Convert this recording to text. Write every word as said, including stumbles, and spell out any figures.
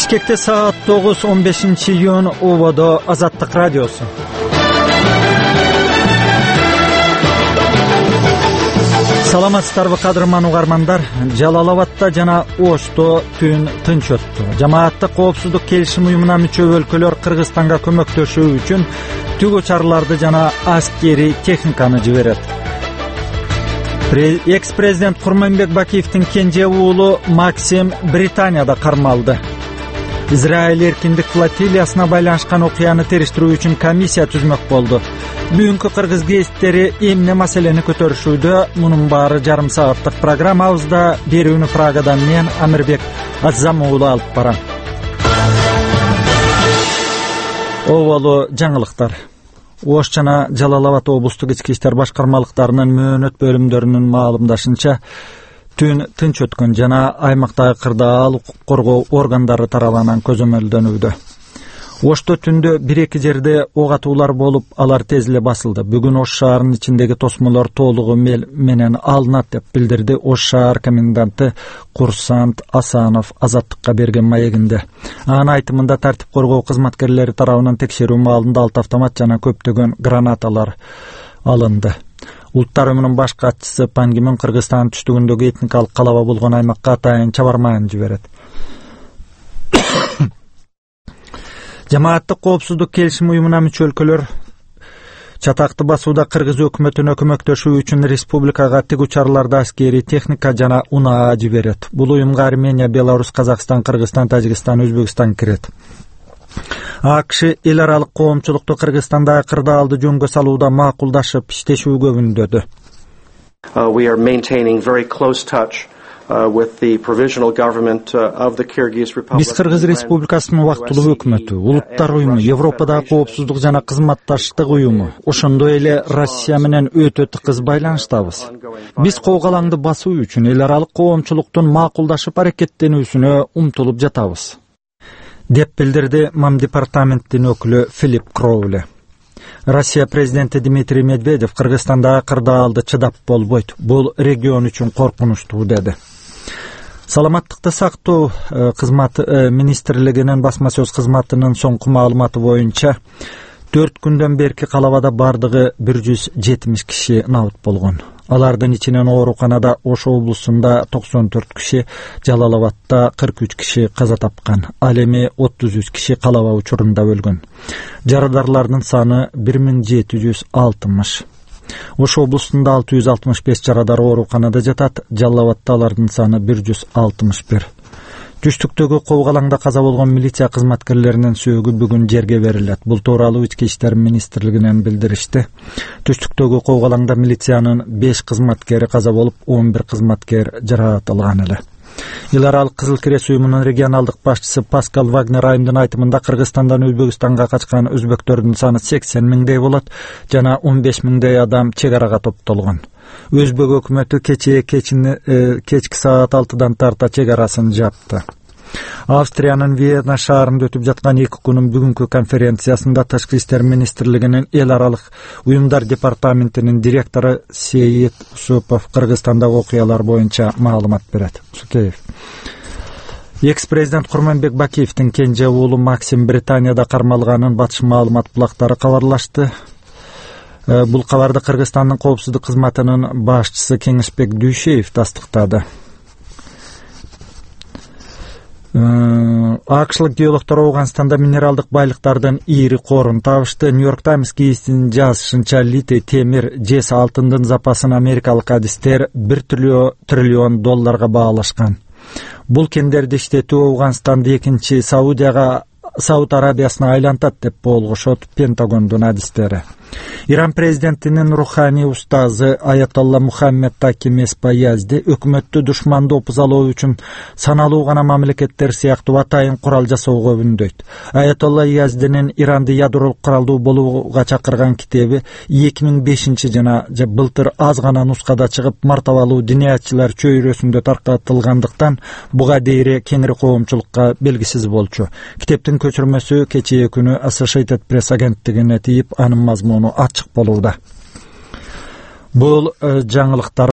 Бишкекте саат тогуз он бешинчи июнь Ободо Азаттык радиосу. Саламатсыздарбы кадырман угармандар. Жалал-Абадта жана Ошто түн тынч өттү. Жамааттык коопсуздук келишим уюмуна мүчө өлкөлөр Кыргызстанга көмөктөшүү үчүн түгө чараларды жана аскери техниканы жиберет. Экс-президент Курманбек Бакиевдин кенже уулу Максим Британияда кармалды. Израиль эркиндик флотилиясына байланышкан окуяны териштирүү үчүн комиссия түзмөк болду. Бүгүнкү кыргыз гезиттери эмне маселени көтөрүшүүдө, мунун баары жарым сааттык программабызда. Берүүнү Прагадан мен Амирбек Аззам уулу алып барам. Оболу жаңылыктар. Ош жана Жалал-Абад облустук ички иштер башкармалыктарынын мөөнөт бөлүмдөрүнүн маалымдашынча, түн тынч өткөн жана аймактагы кырдаал укук коргоо органдары тарабынан көзөмөлдөнүүдө. Ошто түндө бир-эки жерде ок атуулар болуп, алар тез эле басылды. Бүгүн Ош шаарынын ичиндеги тосмолор толугу менен алынат деп билдирди Ош шаар коменданты Курсант Асанов Азаттыкка берген маегинде. Анын айтымында тартип коргоо кызматкерлери тарабынан текшерүү маалында алты автомат жана көптөгөн гранаталар алынды. Улуттар уюмунун баш катчысы Пан Ги Мун Кыргызстандын түштүгүндөгү этникалык калаба болгон аймакка атайын чабарман жиберет. Жамааттык коопсуздук келишим уюмуна мүчө өлкөлөр чатакты басууда кыргыз өкмөтүнө көмөктөшүү үчүн республикага тигүү чараларды аскери техника жана унаа жиберет. Бул уюмга Армения, Беларусь, Казакстан, Кыргызстан, Тажикстан, Өзбекстан кирет. АКШ эл аралык коомчулукту Кыргызстандагы кырдаалды жөнгө салууда макулдашып иштешүүгө үндөдү. We are maintaining very close touch with the provisional government of the Kyrgyz Republic. Биз Кыргыз Республикасынын убактылуу өкмөтү, улуттар уюму, Европадагы коопсуздук жана кызматташтык уюму, ошондой эле Россия менен өтө тыкыз байланыштабыз. Биз коогалаңды басуу үчүн эл аралык коомчулуктун макулдашып аракеттенүүсүнө умтулуп жатабыз, деп билдирди МАМ департаменттин өкүлү Филипп Кроуле. Россия президенти Дмитрий Медведев Кыргызстандагы кырдаалды чыдап болбойт. Бул регион үчүн коркунучтуу деди. Саламаттыкты сактоо кызматы министрлигинин басма сөз кызматынын соңку маалыматы боюнча төрт күндөн берки калабада бардыгы бир жүз жетимиш киши набыт болгон. Алардын ичинен ооруканада Ош облусунда токсон төрт киши, Жалал-Абадта кырк үч киши каза тапкан. Ал эми отуз үч киши калаба учурунда өлгөн. Жарадарлардын саны бир миң жети жүз алтымыш. Ош облусунда алты жүз алтымыш беш жарадар ооруканада жатат, Жалал-Абадта алардын саны бир жүз алтымыш бир. Түштүктөгү коогалаңда каза болгон милиция кызматкерлеринин сөөгү бүгүн жерге берилет. Бул тууралуу ички иштер министрлигинен билдиришти. Түштүктөгү коогалаңда милициянын беш кызматкери каза болуп, он бир кызматкер жаракат алган эле. Эл аралык Кызыл Крест уюмунун регионалдык башчысы Паскал Вагнер айымдын айтымында Кыргызстандан Өзбекстанга качкан өзбектөрдүн саны сексен миңдей болот жана он беш миңдей адам чек арага топтолгон. Өзбек өкмөтү кечээ кечки саат алтыдан тарта чек арасын жапты. Австриянын Вена шаарында өтүп жаткан эки күнүн бүгүнкү конференциясында Тышкы иштер министрлигинин эл аралык уюмдар департаментинин директору Сейит Усупов Кыргызстандагы окуялар боюнча маалымат берет. Сукеев. Экс-президент Курманбек Бакиевдин кенже уулу Максим Британияда кармалганын батыш маалымат булактары кабарлашты. Бул кабарды Кыргызстандын коопсуздук кызматынын башчысы Кеңешбек Дүйшеев тастыктады. АКШлык геологдор Ауганстанда минералдык байлыктардын ири корун табышты. Нью-Йорк Таймс гезитинин жазышынча литий, темир, жез, алтындын запасын америкалык адистер бир триллион долларга баалашкан. Бул кендерди иштетүү Ауганстанды экинчи Саудияга Сауд Арабиясына айлантат деп болгошот Пентагондун адистери. Иран президентинин руханий устазы Аятолла Мухаммед Таким Эспаязди өкмөттү душманды опузалоо үчүн саналуу гана мамлекеттер сыяктуу атайын курал жасоого үндөйт. Аятолла Яздинин Иранды ядролук куралдуу болууга чакырган китеби эки миң бешинчи жана былтыр аз гана нускада чыгып, мартабалуу диниятчылар чөйрөсүндө таркатылгандыктан буга дейре кеңири коомчулукка белгисиз болчу. Китептин көчүрмөсү кечээ күнү Associated Press агенттигине тийип, анын мазмуну ачык болууда. Бул жаңылыктар